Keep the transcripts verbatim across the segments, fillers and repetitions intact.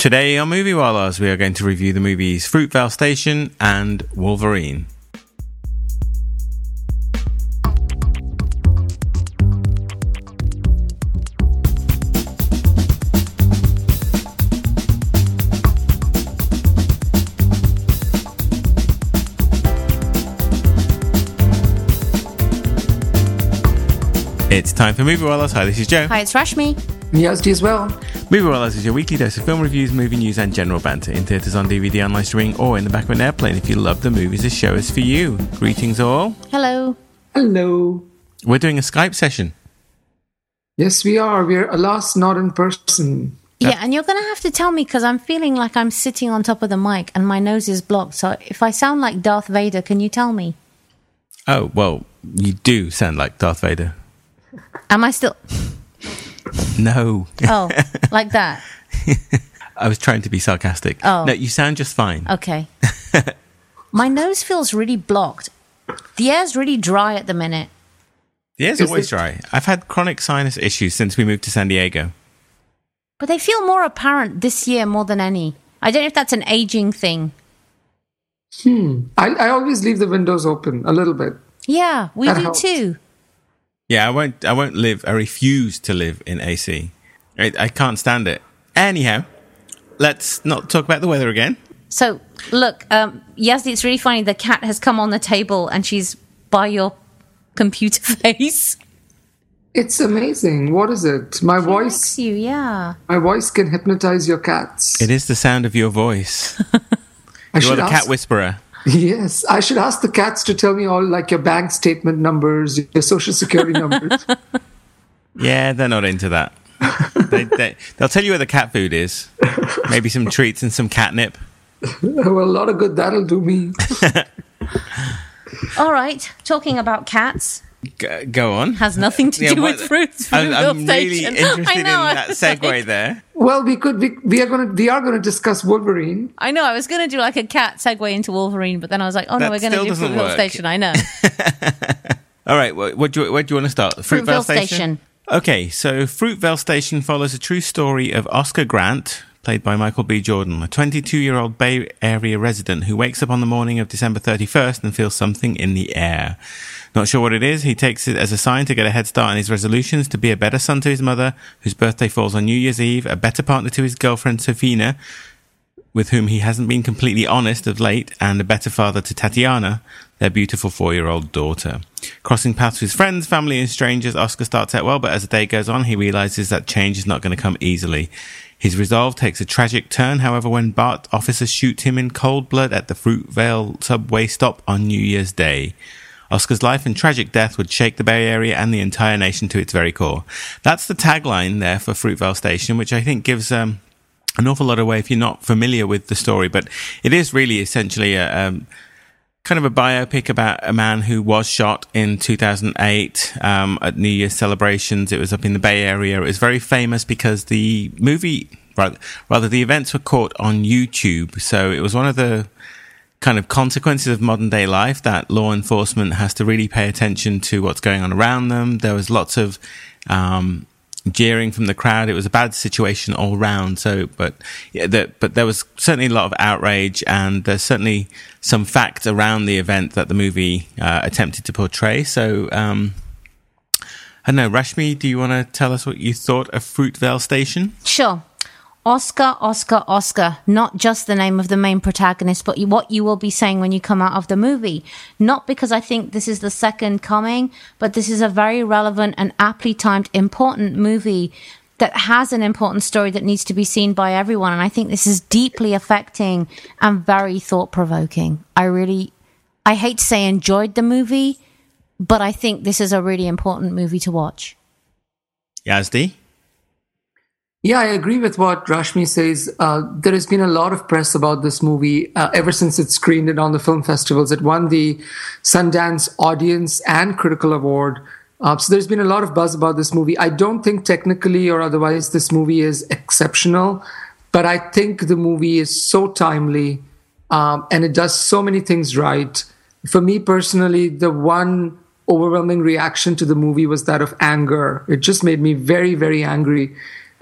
Today on Movie Wallahs, we are going to review the movies Fruitvale Station and Wolverine. It's time for Movie Wallahs. Hi, this is Joe. Hi, it's Rashmi. Yazdi as well. Movie Wallahs is your weekly dose of film reviews, movie news and general banter in theatres, on D V D, online streaming or in the back of an airplane. If you love the movies, this show is for you. Greetings all. Hello. Hello. We're doing a Skype session. Yes, we are. We're, alas, not in person. Yeah, and you're going to have to tell me because I'm feeling like I'm sitting on top of the mic and my nose is blocked. So if I sound like Darth Vader, can you tell me? Oh, well, you do sound like Darth Vader. Am I still... No. Oh, like that? I was trying to be sarcastic. Oh. No, you sound just fine. Okay. My nose feels really blocked. The air's really dry at the minute. The air's Is always it- dry. I've had chronic sinus issues since we moved to San Diego. But they feel more apparent this year more than any. I don't know if that's an aging thing. Hmm. I, I always leave the windows open a little bit. Yeah, we That do helps. too. Yeah, I won't. I won't live. I refuse to live in A C. I, I can't stand it. Anyhow, let's not talk about the weather again. So, look, um, Yazdi, it's really funny. The cat has come on the table and she's by your computer face. It's amazing. What is it? My She voice. likes you, yeah. My voice can hypnotize your cats. It is the sound of your voice. I You are should the ask, cat whisperer. Yes, I should ask the cats to tell me all, like your bank statement numbers, your social security numbers. Yeah, they're not into that. they, they, they'll tell you where the cat food is. Maybe some treats and some catnip. Well, a lot of good that'll do me. All right, talking about cats Go, go on. has nothing to Yeah, do what- with fruits. I'm, I'm Fruitvale really Station. interested I in know, I that was segue like- there. Well, we could. We, we are going to. We are going to discuss Wolverine. I know, I was going to do like a cat segue into Wolverine, but then I was like, oh no, That we're going to still do doesn't Fruitvale work. Station. I know. All right, what, what do you, where do you want to start? Fruitvale Station. Okay, so Fruitvale Station follows a true story of Oscar Grant, played by Michael B. Jordan, a twenty-two-year-old Bay Area resident who wakes up on the morning of December thirty-first and feels something in the air. Not sure what it is, he takes it as a sign to get a head start on his resolutions to be a better son to his mother, whose birthday falls on New Year's Eve, a better partner to his girlfriend Sofina, with whom he hasn't been completely honest of late, and a better father to Tatiana, their beautiful four-year-old daughter. Crossing paths with friends, family and strangers, Oscar starts out well, but as the day goes on, he realizes that change is not going to come easily. His resolve takes a tragic turn, however, when BART officers shoot him in cold blood at the Fruitvale subway stop on New Year's Day. Oscar's life and tragic death would shake the Bay Area and the entire nation to its very core. That's the tagline there for Fruitvale Station, which I think gives um, an awful lot away if you're not familiar with the story. But it is really essentially a um, kind of a biopic about a man who was shot in two thousand eight um, at New Year's celebrations. It was up in the Bay Area. It was very famous because the movie, rather, rather the events were caught on YouTube. So it was one of the kind of consequences of modern day life that law enforcement has to really pay attention to what's going on around them. There was lots of um, jeering from the crowd. It was a bad situation all round. So, but yeah, the, but there was certainly a lot of outrage, and there's certainly some facts around the event that the movie uh, attempted to portray. So, um, I don't know, Rashmi, do you want to tell us what you thought of Fruitvale Station? Sure. Oscar, Oscar, Oscar. Not just the name of the main protagonist, but what you will be saying when you come out of the movie. Not because I think this is the second coming, but this is a very relevant and aptly timed, important movie that has an important story that needs to be seen by everyone. And I think this is deeply affecting and very thought-provoking. I really, I hate to say enjoyed the movie, but I think this is a really important movie to watch. Yazdi? Yeah, I agree with what Rashmi says. Uh, there has been a lot of press about this movie uh, ever since it screened it on the film festivals. It won the Sundance Audience and Critical Award. Uh, so there's been a lot of buzz about this movie. I don't think technically or otherwise this movie is exceptional, but I think the movie is so timely um, and it does so many things right. For me personally, the one overwhelming reaction to the movie was that of anger. It just made me very, very angry.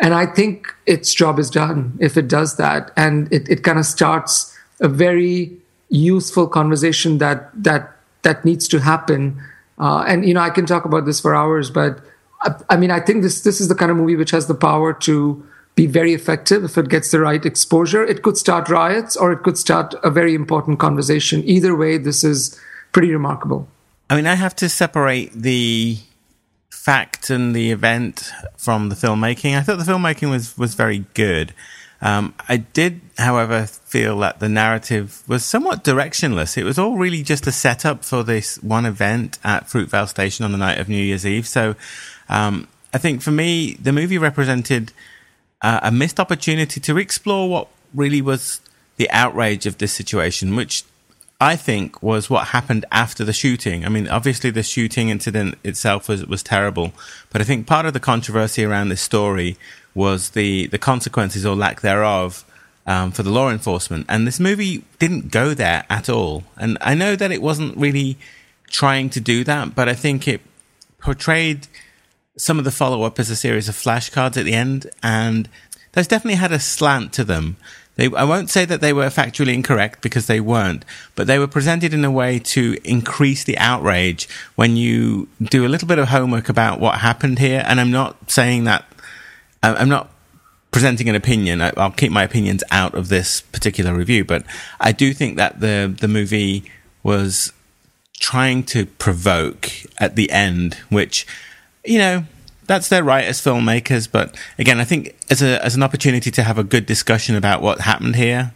And I think its job is done if it does that. And it, it kind of starts a very useful conversation that that that needs to happen. Uh, and, you know, I can talk about this for hours, but I, I mean, I think this this is the kind of movie which has the power to be very effective if it gets the right exposure. It could start riots or it could start a very important conversation. Either way, this is pretty remarkable. I mean, I have to separate the fact and the event from the filmmaking. I thought the filmmaking was, was very good. Um, I did, however, feel that the narrative was somewhat directionless. It was all really just a setup for this one event at Fruitvale Station on the night of New Year's Eve. So um, I think for me, the movie represented uh, a missed opportunity to explore what really was the outrage of this situation, which I think was what happened after the shooting. I mean, obviously the shooting incident itself was, was terrible, but I think part of the controversy around this story was the, the consequences or lack thereof um, for the law enforcement. And this movie didn't go there at all. And I know that it wasn't really trying to do that, but I think it portrayed some of the follow-up as a series of flashcards at the end, and those definitely had a slant to them. They, I won't say that they were factually incorrect, because they weren't, but they were presented in a way to increase the outrage when you do a little bit of homework about what happened here. And I'm not saying that, I'm not presenting an opinion. I'll keep my opinions out of this particular review, but I do think that the, the movie was trying to provoke at the end, which, you know, that's their right as filmmakers. But again, I think as a as an opportunity to have a good discussion about what happened here,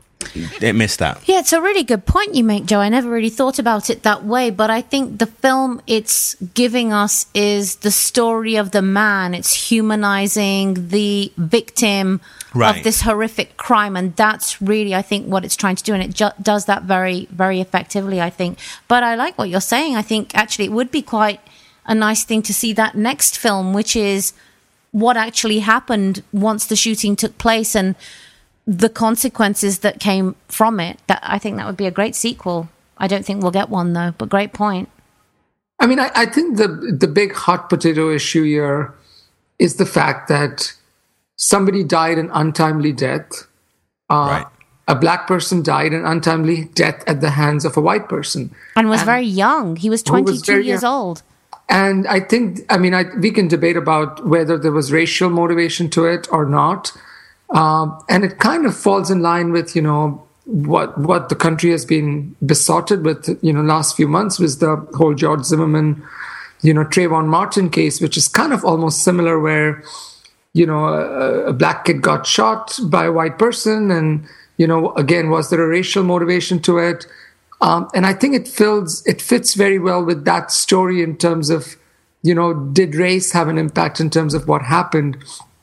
it missed that. Yeah, it's a really good point you make, Joe. I never really thought about it that way, but I think the film it's giving us is the story of the man. It's humanizing the victim right. of this horrific crime, and that's really, I think, what it's trying to do, and it ju- does that very, very effectively, I think. But I like what you're saying. I think, actually, it would be quite a nice thing to see that next film, which is what actually happened once the shooting took place and the consequences that came from it. That I think that would be a great sequel. I don't think we'll get one, though, but great point. I mean, I, I think the the big hot potato issue here is the fact that somebody died an untimely death. Uh, right. A black person died an untimely death at the hands of a white person. And was and very young. He was twenty-two was years young. old. And I think, I mean, I, we can debate about whether there was racial motivation to it or not. Um, and it kind of falls in line with, you know, what what the country has been besotted with, you know, last few months was the whole George Zimmerman, you know, Trayvon Martin case, which is kind of almost similar where, you know, a, a black kid got shot by a white person. And, you know, again, was there a racial motivation to it? Um, and I think it fills, it fits very well with that story in terms of, you know, did race have an impact in terms of what happened?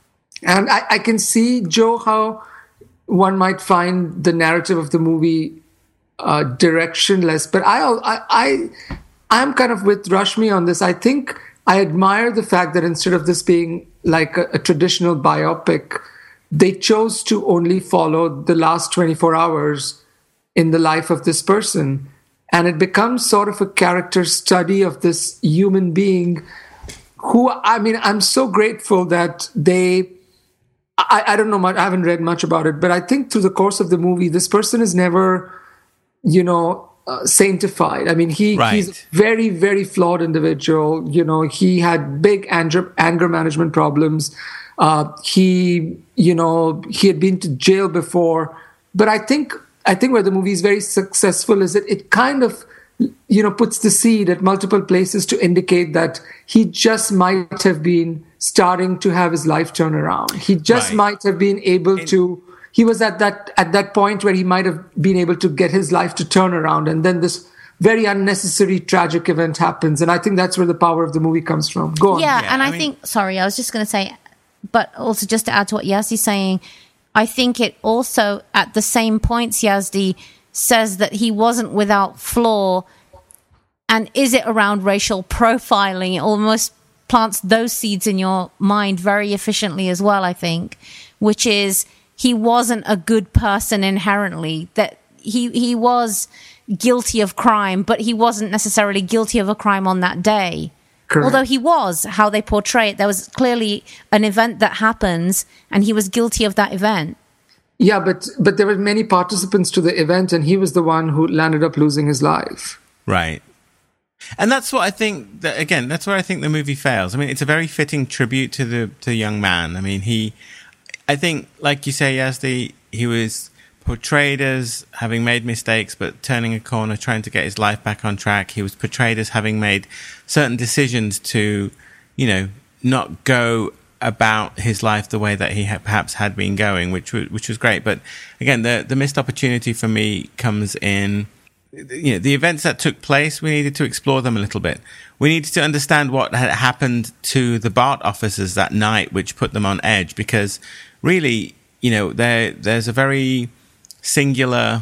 And I, I can see, Joe, how one might find the narrative of the movie uh, directionless. But I, I, I, I'm kind of with Rashmi on this. I think I admire the fact that instead of this being like a, a traditional biopic, they chose to only follow the last twenty-four hours in the life of this person. And it becomes sort of a character study of this human being who, I mean, I'm so grateful that they, I, I don't know much, I haven't read much about it, but I think through the course of the movie, this person is never, you know, uh, sanctified. I mean, he right. he's a very, very flawed individual. You know, he had big anger, anger management problems. Uh, he, you know, he had been to jail before. But I think I think where the movie is very successful is that it kind of, you know, puts the seed at multiple places to indicate that he just might have been starting to have his life turn around. He just right. might have been able and, to, he was at that at that point where he might have been able to get his life to turn around. And then this very unnecessary tragic event happens. And I think that's where the power of the movie comes from. Go on. Yeah, yeah and I, I mean, think, sorry, I was just going to say, but also just to add to what Yazdi's saying, I think it also, at the same points, Yazdi says that he wasn't without flaw. And is it around racial profiling? It almost plants those seeds in your mind very efficiently as well, I think, which is he wasn't a good person inherently, that he, he was guilty of crime, but he wasn't necessarily guilty of a crime on that day. Correct. Although he was, how they portray it, there was clearly an event that happens and he was guilty of that event. Yeah, but but there were many participants to the event and he was the one who landed up losing his life. Right. And that's what I think, that, again, that's where I think the movie fails. I mean, it's a very fitting tribute to the to the young man. I mean, he, I think, like you say, Yazdi, he was portrayed as having made mistakes, but turning a corner, trying to get his life back on track. He was portrayed as having made certain decisions to, you know, not go about his life the way that he ha- perhaps had been going, which was, which was great. But again, the, the missed opportunity for me comes in, you know, the events that took place, we needed to explore them a little bit. We needed to understand what had happened to the BART officers that night, which put them on edge, because really, you know, there there's a very singular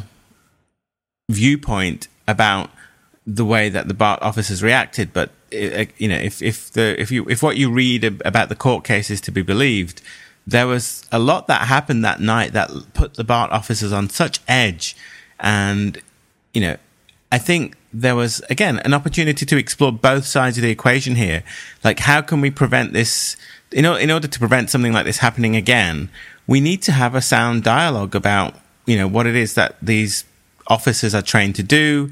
viewpoint about the way that the BART officers reacted. But, you know, if, if the, if you, if what you read about the court case is to be believed, there was a lot that happened that night that put the BART officers on such edge. And, you know, I think there was, again, an opportunity to explore both sides of the equation here. Like, how can we prevent this? You know, in order to prevent something like this happening again, we need to have a sound dialogue about, you know, what it is that these officers are trained to do,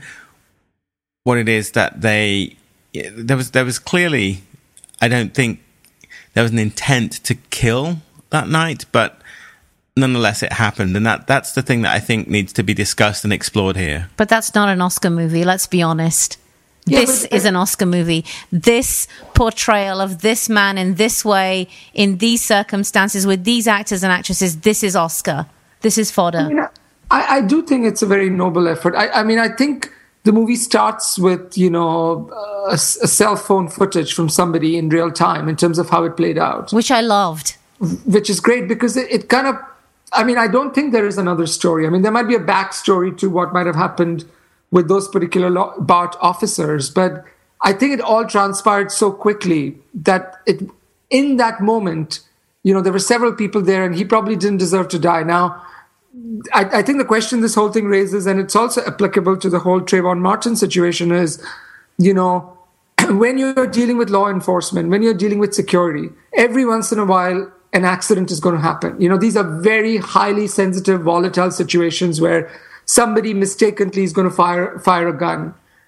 what it is that they, there was, there was clearly, I don't think there was an intent to kill that night, but nonetheless it happened. And that, that's the thing that I think needs to be discussed and explored here. But that's not an Oscar movie, let's be honest. Yeah, this but, is an Oscar movie. This portrayal of this man in this way, in these circumstances, with these actors and actresses, this is Oscar. This is fodder. I, mean, I, I do think it's a very noble effort. I, I mean, I think the movie starts with, you know, a, a cell phone footage from somebody in real time in terms of how it played out. Which I loved. Which is great because it, it kind of, I mean, I don't think there is another story. I mean, there might be a backstory to what might have happened with those particular BART officers, but I think it all transpired so quickly that it, in that moment, you know, there were several people there and he probably didn't deserve to die. Now, I, I think the question this whole thing raises, and it's also applicable to the whole Trayvon Martin situation, is, you know, when you're dealing with law enforcement, when you're dealing with security, every once in a while, an accident is going to happen. You know, these are very highly sensitive, volatile situations where somebody mistakenly is going to fire fire a gun.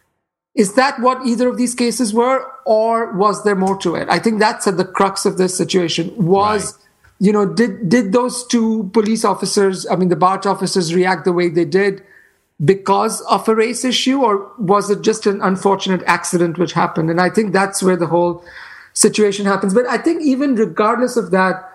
Is that what either of these cases were, or was there more to it? I think that's at the crux of this situation. Was, right. you know, did did those two police officers, I mean, the BART officers, react the way they did because of a race issue, or was it just an unfortunate accident which happened? And I think that's where the whole situation happens. But I think even regardless of that,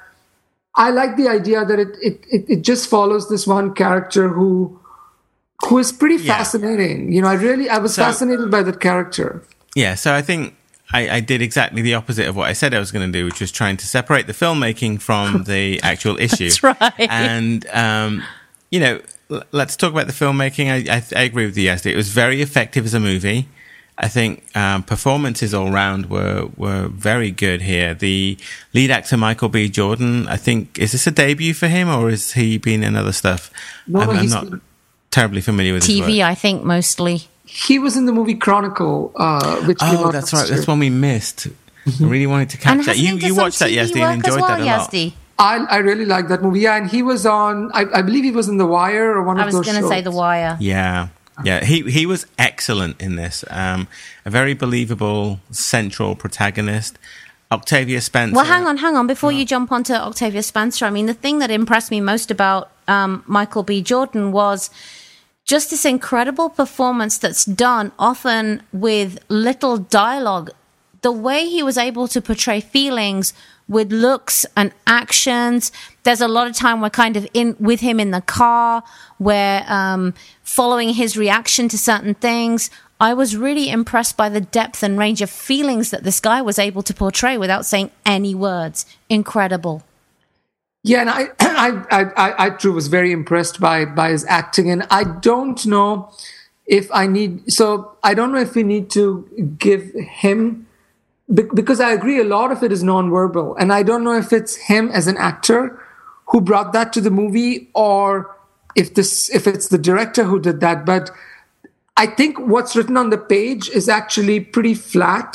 I like the idea that it it it, it just follows this one character who who is pretty yeah. fascinating. You know, I really I was so, fascinated by that character. Yeah, so I think I, I did exactly the opposite of what I said I was going to do, which was trying to separate the filmmaking from the actual issue. That's right. And um, you know, l- let's talk about the filmmaking. I, I, I agree with you, Yazdi. It was very effective as a movie. I think um, performances all round were were very good here. The lead actor, Michael B. Jordan, I think, is this a debut for him, or has he been in other stuff? No, I'm, I'm he's not terribly familiar with T V, his work. I think, mostly. He was in the movie Chronicle, uh, which came oh, out that's right. year. That's one we missed. Mm-hmm. I really wanted to catch and that. You you watched that, Yazdi, and enjoyed well, that a lot. Yazdi. I, I really liked that movie. Yeah, and he was on, I, I believe he was in The Wire or one I of those shows. I was going to say The Wire. Yeah. Yeah, he he was excellent in this. Um, a very believable central protagonist. Octavia Spencer. Well, hang on, hang on. Before oh. you jump onto Octavia Spencer, I mean, the thing that impressed me most about um, Michael B. Jordan was just this incredible performance that's done often with little dialogue. The way he was able to portray feelings with looks and actions. There's a lot of time we're kind of in with him in the car, where um, following his reaction to certain things. I was really impressed by the depth and range of feelings that this guy was able to portray without saying any words. Incredible. Yeah, and I, I, I, I, I too was very impressed by by his acting, and I don't know if I need. So I don't know if we need to give him. Because I agree, a lot of it is nonverbal. And I don't know if it's him as an actor who brought that to the movie, or if this, if it's the director who did that. But I think what's written on the page is actually pretty flat.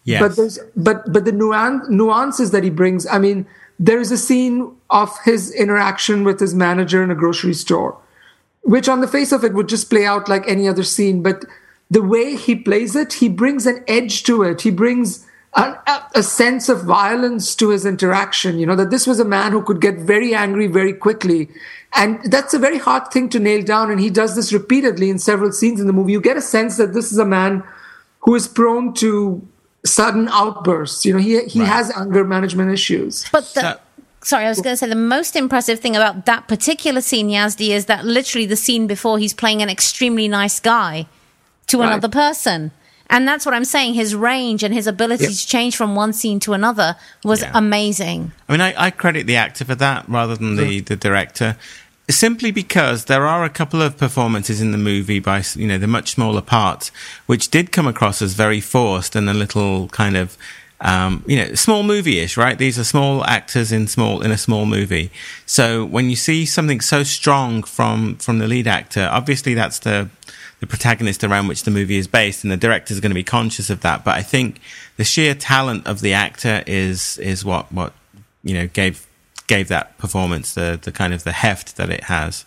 Yes. But there's but but the nuance, nuances that he brings. I mean, there is a scene of his interaction with his manager in a grocery store, which on the face of it would just play out like any other scene. But the way he plays it, he brings an edge to it. He brings a, a, a sense of violence to his interaction. You know, that this was a man who could get very angry very quickly. And that's a very hard thing to nail down. And he does this repeatedly in several scenes in the movie. You get a sense that this is a man who is prone to sudden outbursts. You know, he he Right. has anger management issues. But the, So- sorry, I was going to say the most impressive thing about that particular scene, Yazdi, is that literally the scene before he's playing an extremely nice guy to Right. another person. And that's what I'm saying. His range and his ability Yep. to change from one scene to another was Yeah. amazing. I mean, I, I credit the actor for that rather than the, the director, simply because there are a couple of performances in the movie by, you know, the much smaller parts, which did come across as very forced and a little kind of, um, you know, small movie-ish, right? These are small actors in small in a small movie. So when you see something so strong from from the lead actor, obviously that's the the protagonist around which the movie is based, and the director is going to be conscious of that. But I think the sheer talent of the actor is is what what you know gave gave that performance the the kind of the heft that it has.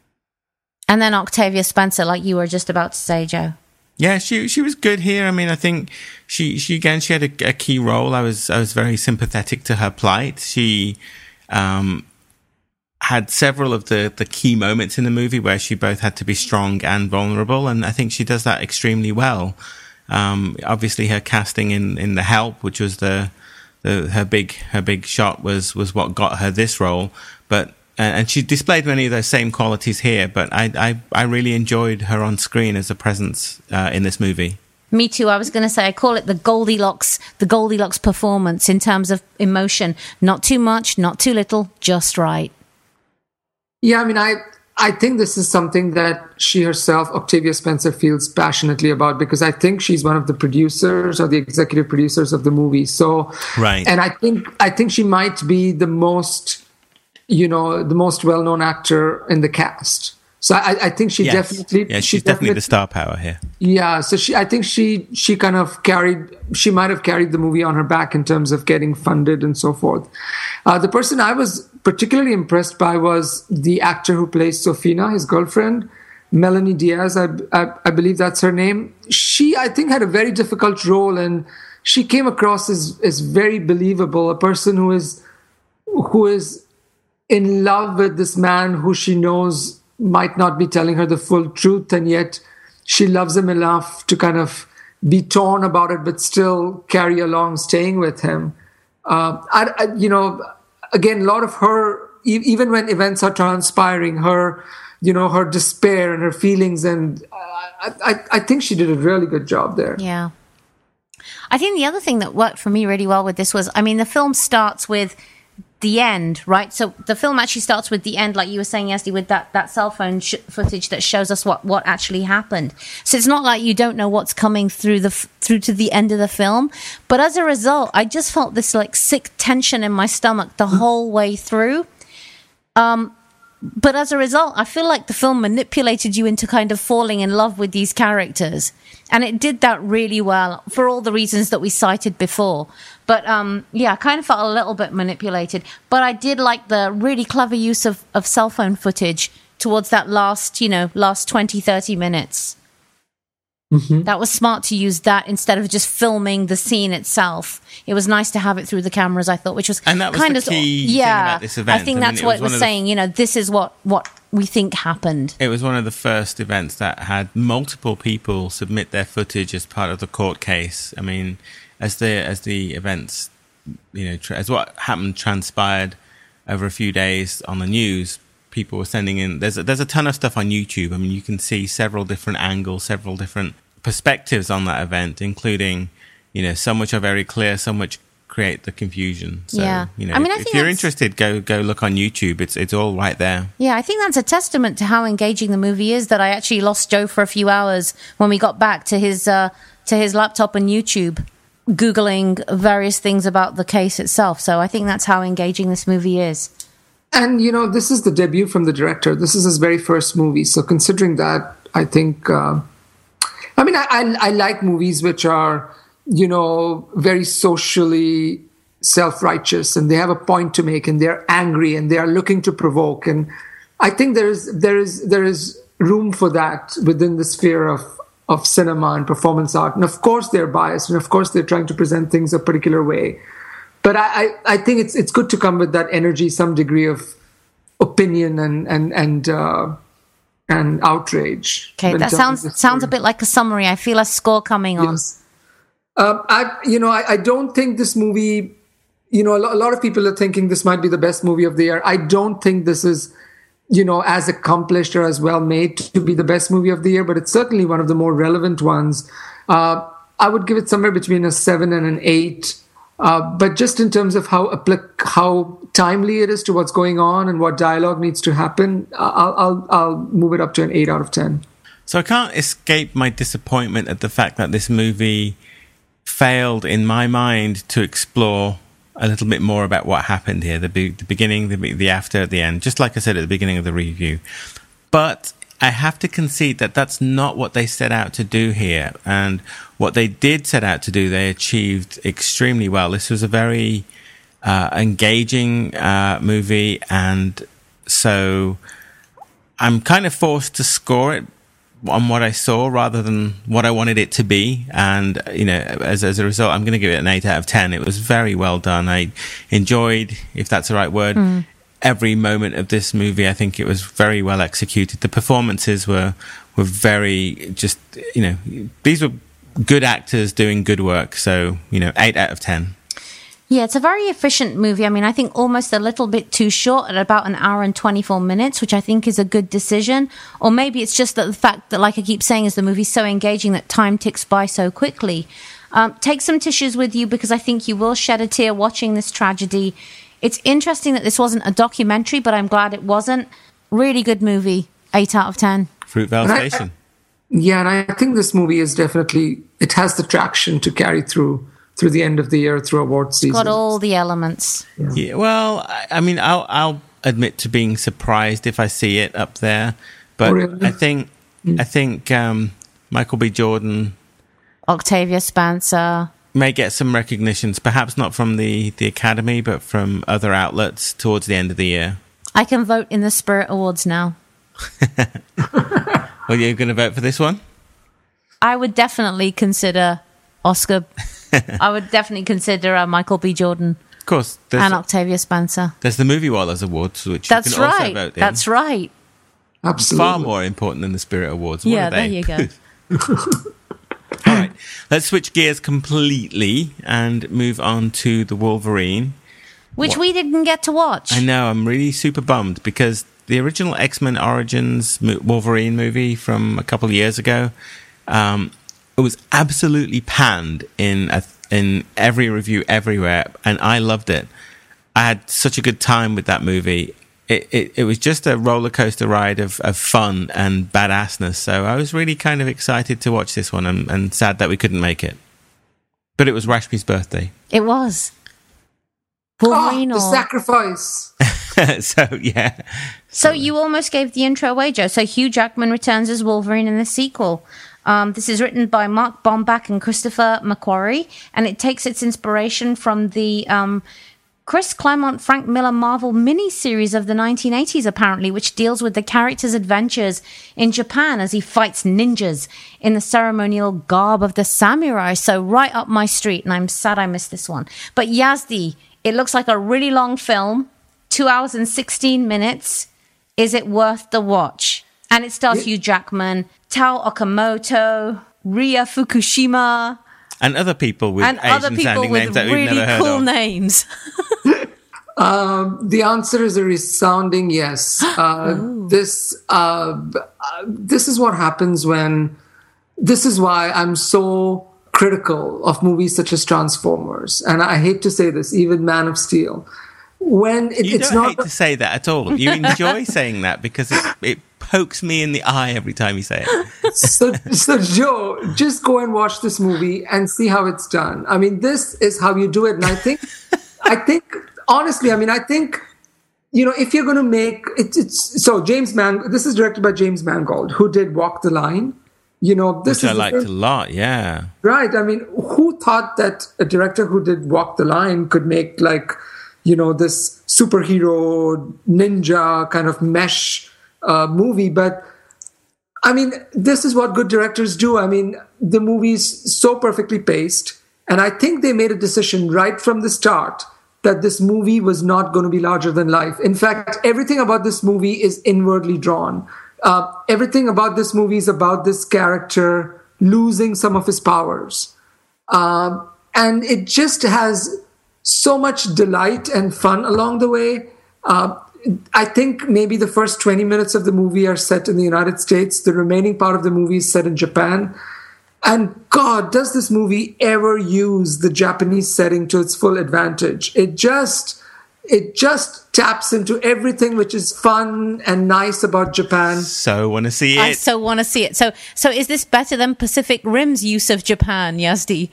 And then Octavia Spencer, like you were just about to say, Joe. Yeah, she she was good here. I mean, I think she she again she had a, a key role. I was I was very sympathetic to her plight. She um had several of the the key moments in the movie where she both had to be strong and vulnerable, and I think she does that extremely well. Um, obviously, her casting in in The Help, which was the the her big her big shot, was was what got her this role, but. And she displayed many of those same qualities here, but I, I, I really enjoyed her on screen as a presence uh, in this movie. Me too. I was going to say, I call it the Goldilocks, the Goldilocks performance in terms of emotion. Not too much, not too little, just right. Yeah, I mean, I I think this is something that she herself, Octavia Spencer, feels passionately about, because I think she's one of the producers or the executive producers of the movie. So, Right. And I think I think she might be the most, you know, the most well-known actor in the cast. So I, I think she Yes. definitely, yeah, she's she definitely the star power here. Yeah, so she, I think she, she kind of carried, she might have carried the movie on her back in terms of getting funded and so forth. Uh, the person I was particularly impressed by was the actor who plays Sofina, his girlfriend, Melanie Diaz. I, I, I believe that's her name. She, I think, had a very difficult role, and she came across as, as very believable, a person who is, who is in love with this man who she knows might not be telling her the full truth, and yet she loves him enough to kind of be torn about it, but still carry along staying with him. Uh, I, I, you know, again, a lot of her, e- even when events are transpiring, her, you know, her despair and her feelings, and I, I, I think she did a really good job there. Yeah. I think the other thing that worked for me really well with this was, I mean, the film starts with the end, right? So the film actually starts with the end, like you were saying, Yazdi, with that, that cell phone sh- footage that shows us what, what actually happened. So it's not like you don't know what's coming through the f- through to the end of the film. But as a result, I just felt this like sick tension in my stomach the whole way through. Um, but as a result, I feel like the film manipulated you into kind of falling in love with these characters. And it did that really well for all the reasons that we cited before. But um, yeah, I kind of felt a little bit manipulated. But I did like the really clever use of, of cell phone footage towards that last, you know, last twenty, thirty minutes. Mm-hmm. That was smart to use that instead of just filming the scene itself. It was nice to have it through the cameras, I thought, which was, And that was kind the of key thing yeah. about this event. I think I mean, that's it what was it was one of the- saying. You know, this is what what we think happened. It was one of the first events that had multiple people submit their footage as part of the court case. I mean, as the as the events, you know, tra- as what happened transpired over a few days on the news, people were sending in. There's a, there's a ton of stuff on YouTube. I mean, you can see several different angles, several different perspectives on that event, including, you know, some which are very clear, some which create the confusion. So, Yeah. you know, I mean, I if, think if you're that's- interested, go go look on YouTube. It's it's all right there. Yeah, I think that's a testament to how engaging the movie is that I actually lost Joe for a few hours when we got back to his uh, to his laptop and YouTube, Googling various things about the case itself. So I think that's how engaging this movie is. And, you know, this is the debut from the director. This is his very first movie. So considering that, I think, uh, I mean, I, I, I like movies which are, you know, very socially self-righteous, and they have a point to make, and they're angry, and they are looking to provoke. And I think there is there is there is room for that within the sphere of of cinema and performance art. And of course they're biased, and of course they're trying to present things a particular way. But I, I, I think it's it's good to come with that energy, some degree of opinion and and and uh, and outrage. Okay, that sounds sounds a bit like a summary. I feel a score coming on. Yes. Um, I, you know, I, I don't think this movie. You know, a lot, a lot of people are thinking this might be the best movie of the year. I don't think this is, you know, as accomplished or as well made to be the best movie of the year, but it's certainly one of the more relevant ones. Uh, I would give it somewhere between a seven and an eight. Uh, but just in terms of how applic- how timely it is to what's going on and what dialogue needs to happen, I'll, I'll I'll move it up to an eight out of ten. So I can't escape my disappointment at the fact that this movie failed, in my mind, to explore a little bit more about what happened here, the, be- the beginning, the, the after, the end, just like I said at the beginning of the review. But I have to concede that that's not what they set out to do here. And what they did set out to do, they achieved extremely well. This was a very uh, engaging uh, movie. And so I'm kind of forced to score it on what I saw rather than what I wanted it to be. And, you know, as, as a result, I'm going to give it an eight out of ten. It was very well done. I enjoyed, if that's the right word, mm. every moment of this movie. I think it was very well executed. The performances were, were very just, you know, these were good actors doing good work. So, you know, eight out of ten. Yeah, it's a very efficient movie. I mean, I think almost a little bit too short at about an hour and twenty-four minutes, which I think is a good decision. Or maybe it's just that the fact that, like I keep saying, is the movie's so engaging that time ticks by so quickly. Um, take some tissues with you, because I think you will shed a tear watching this tragedy. It's interesting that this wasn't a documentary, but I'm glad it wasn't. Really good movie. eight out of ten. Fruitvale Station. I, yeah, and I think this movie is definitely, it has the traction to carry through through the end of the year, through award season. Got all the elements. Yeah, yeah well, I, I mean, I'll, I'll admit to being surprised if I see it up there, but oh, really? I think, mm. I think um, Michael B. Jordan, Octavia Spencer may get some recognitions, perhaps not from the, the Academy, but from other outlets towards the end of the year. I can vote in the Spirit Awards now. Well, you're going to vote for this one? I would definitely consider Oscar. I would definitely consider uh, Michael B. Jordan. Of course. And Octavia Spencer. There's the Movie Wallers Awards, which That's you can right. also vote in. That's right. Absolutely. Far more important than the Spirit Awards. What yeah, are there they? you go. All right. Let's switch gears completely and move on to the Wolverine. Which what? we didn't get to watch. I know. I'm really super bummed because the original X-Men Origins Wolverine movie from a couple of years ago, um, it was absolutely panned in a, in every review everywhere, and I loved it. I had such a good time with that movie. It it, it was just a roller coaster ride of, of fun and badassness. So I was really kind of excited to watch this one, and, and sad that we couldn't make it. But it was Rashmi's birthday. It was. Wolverine oh, the or... sacrifice. so yeah. So you almost gave the intro away, Joe. So Hugh Jackman returns as Wolverine in the sequel. Um, this is written by Mark Bombach and Christopher McQuarrie, and it takes its inspiration from the um, Chris Claremont, Frank Miller Marvel miniseries of the nineteen eighties, apparently, which deals with the character's adventures in Japan as he fights ninjas in the ceremonial garb of the samurai. So right up my street, and I'm sad I missed this one. But Yazdi, it looks like a really long film, two hours and sixteen minutes. Is it worth the watch? And it stars yeah. Hugh Jackman, Tao Okamoto, Ria Fukushima, and other people with and Asian other people sounding with names that really we've never heard cool of. names. um, the answer is a resounding yes. Uh, this uh, this is what happens when. This is why I'm so critical of movies such as Transformers, and I hate to say this, even Man of Steel. When it, you it's don't not hate to say that at all. You enjoy saying that because it, it pokes me in the eye every time you say it. so, so Joe, just go and watch this movie and see how it's done. I mean, this is how you do it, and I think, I think honestly, I mean, I think you know, if you're going to make it, it's so James Man. This is directed by James Mangold, who did Walk the Line. You know, this Which is I liked a lot, yeah. Right. I mean, who thought that a director who did Walk the Line could make, like, you know, this superhero ninja kind of mesh uh, movie? But I mean, this is what good directors do. I mean, the movie's so perfectly paced, and I think they made a decision right from the start that this movie was not going to be larger than life. In fact, everything about this movie is inwardly drawn. Uh, everything about this movie is about this character losing some of his powers. Um, and it just has so much delight and fun along the way. Uh, I think maybe the first twenty minutes of the movie are set in the United States. The remaining part of the movie is set in Japan. And God, does this movie ever use the Japanese setting to its full advantage? It just, it just taps into everything which is fun and nice about Japan. So want to see it. I so want to see it. So, so is this better than Pacific Rim's use of Japan, Yazdi?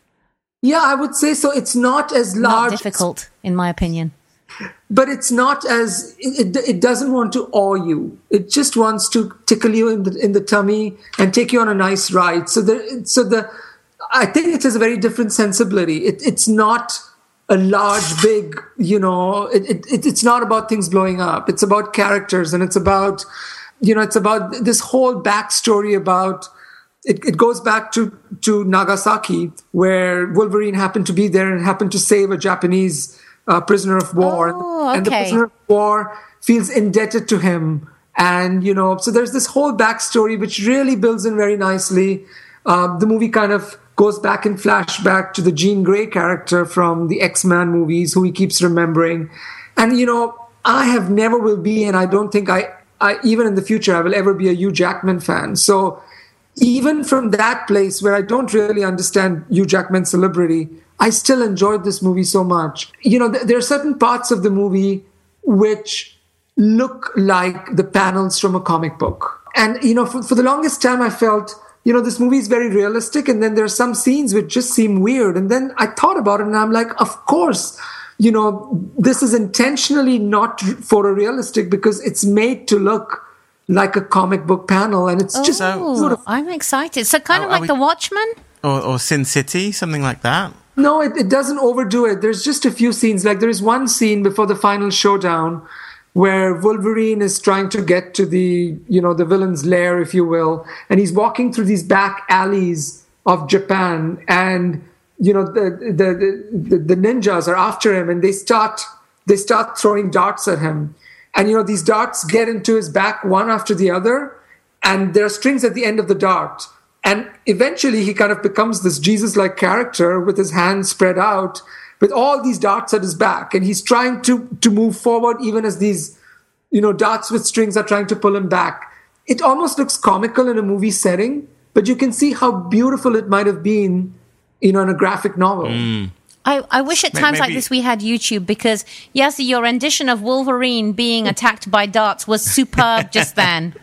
Yeah, I would say so. It's not as large. Not difficult, in my opinion. But it's not as, it, it doesn't want to awe you. It just wants to tickle you in the in the tummy and take you on a nice ride. So the so the I think it has a very different sensibility. It, it's not a large, big, you know. It, it it's not about things blowing up. It's about characters, and it's about, you know, it's about this whole backstory about. It, it goes back to to Nagasaki, where Wolverine happened to be there and happened to save a Japanese Uh, prisoner of war, oh, okay. and the prisoner of war feels indebted to him, and you know, so there's this whole backstory which really builds in very nicely. Uh, the movie kind of goes back in flashback to the Jean Grey character from the X-Men movies, who he keeps remembering, and you know, I have never will be, and I don't think I, I even in the future I will ever be a Hugh Jackman fan. So even from that place where I don't really understand Hugh Jackman's celebrity, I still enjoyed this movie so much. You know, th- there are certain parts of the movie which look like the panels from a comic book. And, you know, for, for the longest time I felt, you know, this movie is very realistic, and then there are some scenes which just seem weird. And then I thought about it, and I'm like, of course, you know, this is intentionally not photorealistic because it's made to look like a comic book panel, and it's oh, just sort of, I'm excited. So kind are, of like we, The Watchmen? Or, or Sin City, something like that? No, it, it doesn't overdo it. There's just a few scenes. Like there is one scene before the final showdown where Wolverine is trying to get to the, you know, the villain's lair, if you will, and he's walking through these back alleys of Japan, and you know the the the, the ninjas are after him, and they start they start throwing darts at him, and you know these darts get into his back one after the other, and there are strings at the end of the dart. And eventually he kind of becomes this Jesus-like character with his hands spread out with all these darts at his back. And he's trying to, to move forward even as these, you know, darts with strings are trying to pull him back. It almost looks comical in a movie setting, but you can see how beautiful it might have been, you know, in a graphic novel. Mm. I, I wish at times Maybe. like this we had YouTube, because, yes, your rendition of Wolverine being attacked by darts was superb just then.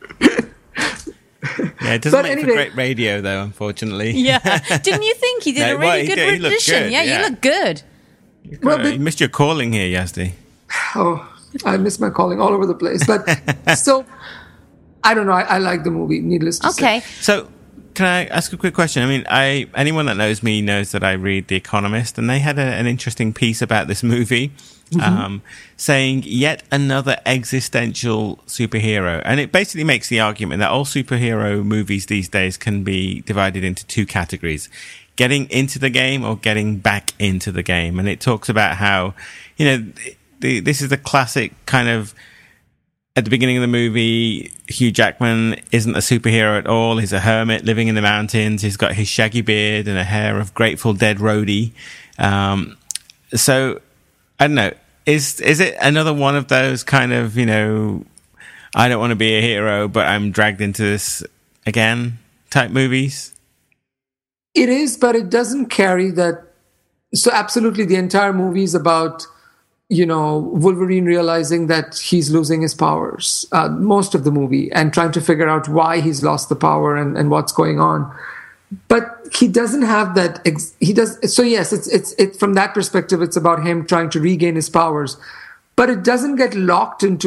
Yeah, it doesn't But make anyway, for great radio, though, unfortunately. Yeah. Didn't you think he did No, a really well, he good did. He looked rendition? good, yeah, yeah. you look good. Well, Uh, you missed your calling here, Yazdi. Oh, I miss my calling all over the place. But so, I don't know. I, I like the movie, needless to Okay. say. So, can I ask a quick question? I mean, I anyone that knows me knows that I read The Economist, and they had a, an interesting piece about this movie, mm-hmm. um, saying yet another existential superhero. And it basically makes the argument that all superhero movies these days can be divided into two categories: getting into the game or getting back into the game. And it talks about how, you know, the, this is the classic kind of, at the beginning of the movie, Hugh Jackman isn't a superhero at all. He's a hermit living in the mountains. He's got his shaggy beard and a hair of Grateful Dead roadie. Um, so, I don't know. Is is it another one of those kind of, you know, I don't want to be a hero, but I'm dragged into this again type movies? It is, but it doesn't carry that. So absolutely, the entire movie is about, you know, Wolverine realizing that he's losing his powers, uh, most of the movie, and trying to figure out why he's lost the power and, and what's going on. But he doesn't have that. Ex- he does. So yes, it's it's it from that perspective, it's about him trying to regain his powers. But it doesn't get locked into that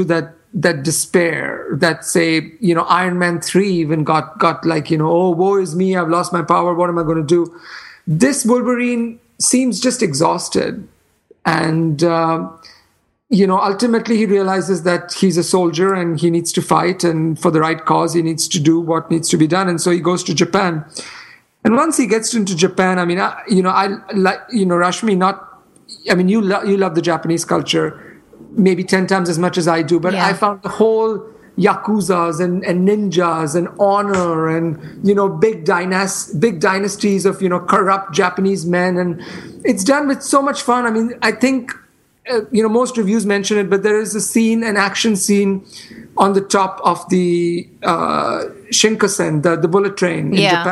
that despair that, say, you know, Iron Man three even got got like, you know, oh, woe is me, I've lost my power, what am I going to do? This Wolverine seems just exhausted. And, uh, you know, ultimately he realizes that he's a soldier and he needs to fight, and for the right cause, he needs to do what needs to be done. And so he goes to Japan. And once he gets into Japan, I mean, I, you know, I like, you know, Rashmi, not, I mean, you, lo- you love the Japanese culture maybe ten times as much as I do, but yeah. I found the whole yakuzas and, and ninjas and honor and, you know, big dynast- big dynasties of, you know, corrupt Japanese men. And it's done with so much fun. I mean, I think, uh, you know, most reviews mention it, but there is a scene, an action scene on the top of the uh, Shinkansen, the, the bullet train in yeah. Japan.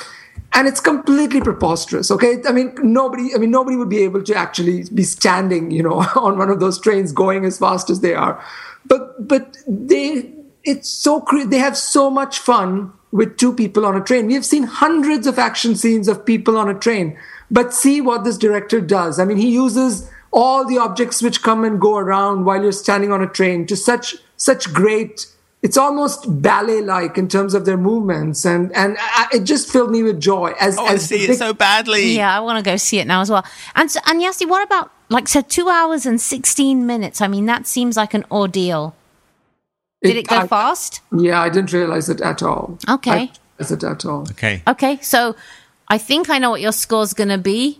And it's completely preposterous, okay? I mean, nobody, I mean, nobody would be able to actually be standing, you know, on one of those trains going as fast as they are. But, but they, it's so, cre- they have so much fun with two people on a train. We have seen hundreds of action scenes of people on a train, but see what this director does. I mean, he uses all the objects which come and go around while you're standing on a train to such, such great, it's almost ballet-like in terms of their movements, and and I, it just filled me with joy. As, I want as to see big, it so badly. Yeah, I want to go see it now as well. And so, and Yasti, what about, like, so two hours and sixteen minutes? I mean, that seems like an ordeal. Did it, it go I, fast? Yeah, I didn't realize it at all. Okay. I didn't realize it at all. Okay. Okay, so I think I know what your score's going to be.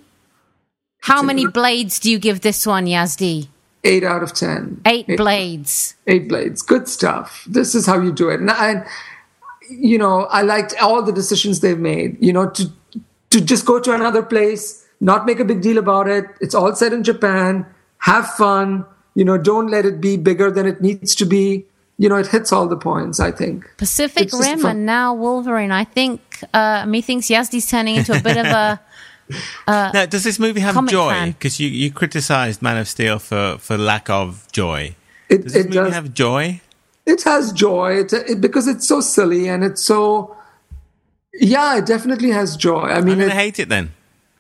How It's many a- blades do you give this one, Yazdi? Eight out of ten. Eight, Eight blades. Eight blades. Good stuff. This is how you do it. And, and you know, I liked all the decisions they've made. You know, to to just go to another place, not make a big deal about it. It's all set in Japan. Have fun. You know, don't let it be bigger than it needs to be. You know, it hits all the points, I think. Pacific It's just Rim fun. and now Wolverine. I think, uh, methinks Yazdi's turning into a bit of a... Now, does this movie have comic joy? fan. Because you, you criticised Man of Steel for, for lack of joy. It, Does this it movie does. have joy? It has joy it, it, because it's so silly and it's so... Yeah, it definitely has joy. I I'm mean, going to it, hate it then.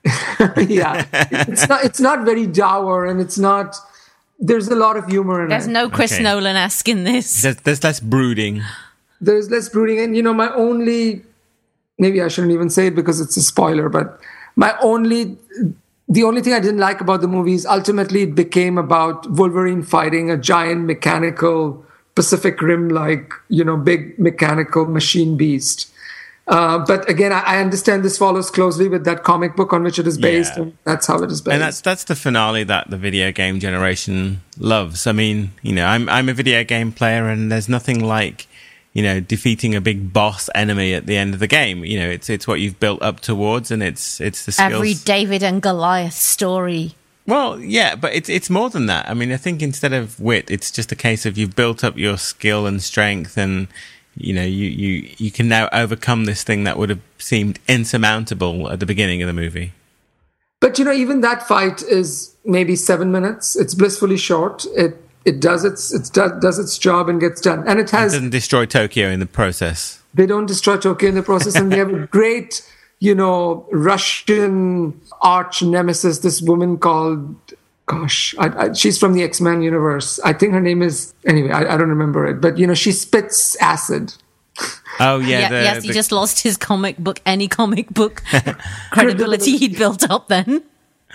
yeah, it's not. It's not very dour, and it's not. There's a lot of humor in There's it. no Chris Okay. Nolan-esque in this. There's, there's less brooding. There's less brooding, and you know, my only. Maybe I shouldn't even say it because it's a spoiler, but my only. The only thing I didn't like about the movie is ultimately it became about Wolverine fighting a giant mechanical Pacific Rim-like, you know, big mechanical machine beast. Uh, but again, I, I understand this follows closely with that comic book on which it is based, Yeah. and that's how it is based. And that's that's the finale that the video game generation loves. I mean, you know, I'm I'm a video game player, and there's nothing like, you know, defeating a big boss enemy at the end of the game. You know, it's it's what you've built up towards, and it's it's the skills. Every David and Goliath story. Well, yeah, but it's it's more than that. I mean, I think instead of wit, it's just a case of you've built up your skill and strength, and you know, you, you, you can now overcome this thing that would have seemed insurmountable at the beginning of the movie. But you know, even that fight is maybe seven minutes. It's blissfully short. It it does its it does, does its job and gets done. And it It has doesn't destroy Tokyo in the process. they don't destroy Tokyo in the process, and they have a great, you know, Russian arch nemesis. This woman called, gosh, I, I, she's from the X-Men universe. I think her name is anyway. I, I don't remember it, but you know, she spits acid. Oh yeah, Yeah, the, yes, he the- just lost his comic book, any comic book credibility he'd built up then.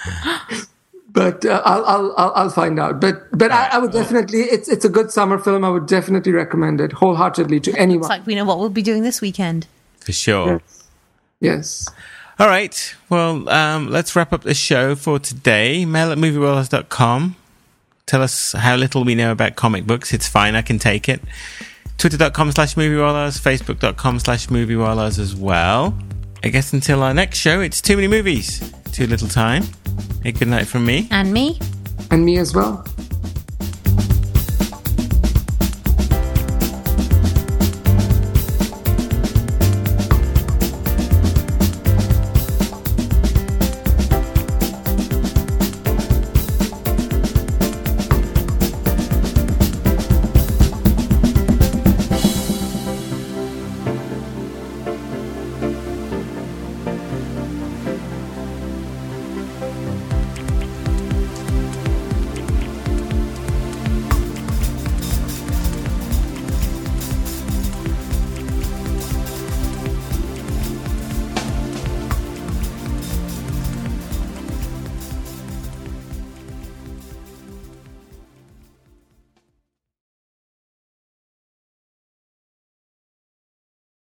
But uh, I'll, I'll I'll I'll find out. But but I, I would definitely. It's it's a good summer film. I would definitely recommend it wholeheartedly to anyone. It's like we know what we'll be doing this weekend. for sure. Yes. All right. Well, um, let's wrap up the show for today. Mail at movie rollers dot com. Tell us how little we know about comic books. It's fine. I can take it. Twitter.com slash movie rollers. Facebook.com slash movie rollers as well. I guess until our next show, it's too many movies. Too little time. A good night from me. And me? And me as well.